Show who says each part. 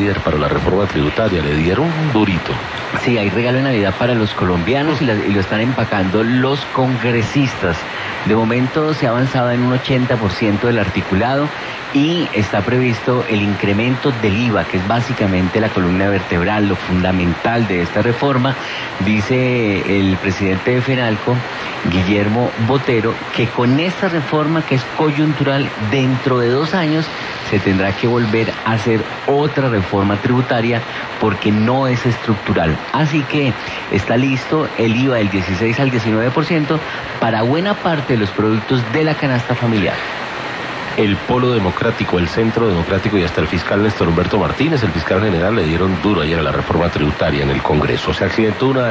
Speaker 1: líder para la reforma tributaria, le dieron un durito.
Speaker 2: Sí, hay regalo de Navidad para los colombianos y lo están empacando los congresistas. De momento se ha avanzado en un 80% del articulado y está previsto el incremento del IVA, que es básicamente la columna vertebral, lo fundamental de esta reforma. Dice el presidente de FENALCO, Guillermo Botero, que con esta reforma, que es coyuntural, dentro de 2 años se tendrá que volver a hacer otra reforma tributaria porque no es estructural. Así que está listo el IVA del 16 al 19% para buena parte de los productos de la canasta familiar.
Speaker 1: El Polo Democrático, el Centro Democrático y hasta el fiscal Néstor Humberto Martínez, el fiscal general, le dieron duro ayer a la reforma tributaria en el Congreso. Se accidentó una